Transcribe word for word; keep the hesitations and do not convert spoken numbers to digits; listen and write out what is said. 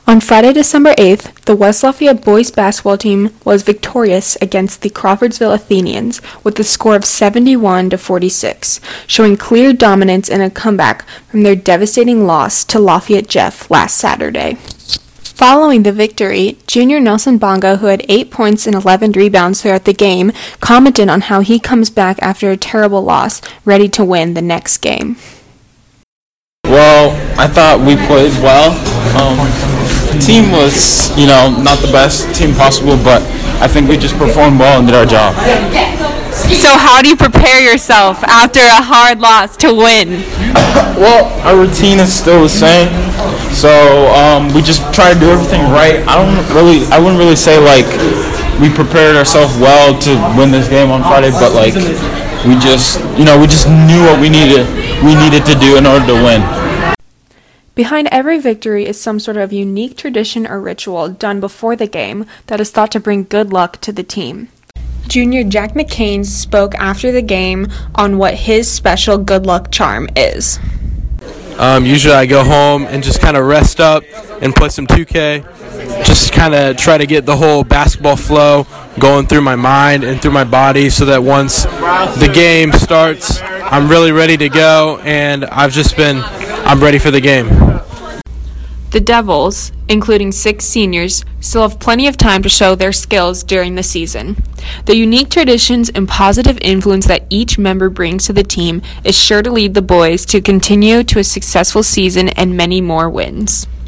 On Friday, December eighth, the West Lafayette boys basketball team was victorious against the Crawfordsville Athenians with a score of seventy-one to forty-six, showing clear dominance in a comeback from their devastating loss to Lafayette Jeff last Saturday. Following the victory, junior Nelson Bonga, who had eight points and eleven rebounds throughout the game, commented on how he comes back after a terrible loss, ready to win the next game. Well, I thought we played well. Um, the team was, you know, not the best team possible, but I think we just performed well and did our job. So how do you prepare yourself after a hard loss to win? Well, our routine is still the same, so um, we just try to do everything right. I don't really, I wouldn't really say like we prepared ourselves well to win this game on Friday, but like we just, you know, we just knew what we needed, we needed to do in order to win. Behind every victory is some sort of unique tradition or ritual done before the game that is thought to bring good luck to the team. Junior Jack McCain spoke after the game on what his special good luck charm is. Um, usually I go home and just kind of rest up and play some two K. Just kind of try to get the whole basketball flow going through my mind and through my body so that once the game starts, I'm really ready to go, and I've just been, I'm ready for the game. The Devils, including six seniors, still have plenty of time to show their skills during the season. The unique traditions and positive influence that each member brings to the team is sure to lead the boys to continue to a successful season and many more wins.